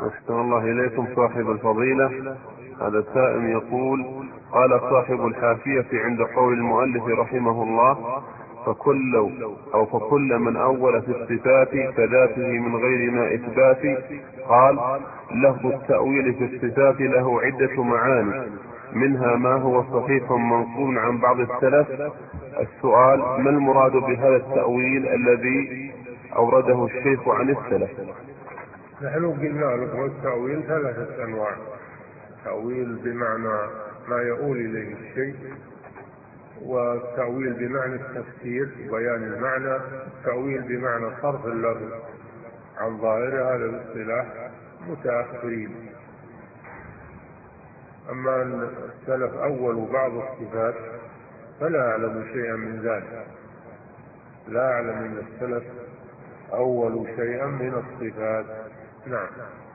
أحسن الله إليكم صاحب الفضيلة. هذا السائل يقول: قال صاحب الحافية عند قول المؤلف رحمه الله: فكل من أول في الصفات كذاته من غير ما إثبات. قال: لفظ التأويل في الصفات له عدة معاني، منها ما هو صحيح منقول عن بعض السلف. السؤال: ما المراد بهذا التأويل الذي أورده الشيخ عن السلف؟ نحن قلنا لكم التأويل ثلاثة أنواع: تأويل بمعنى ما يؤول إليه الشيء، والتأويل بمعنى التفسير وبيان المعنى، التأويل بمعنى صرف اللفظ عن ظاهرها للاصطلاح متأخرين. أما أن السلف أولوا بعض الصفات فلا أعلم شيئا من ذلك، لا أعلم أن السلف أولوا شيئا من الصفات. نعم.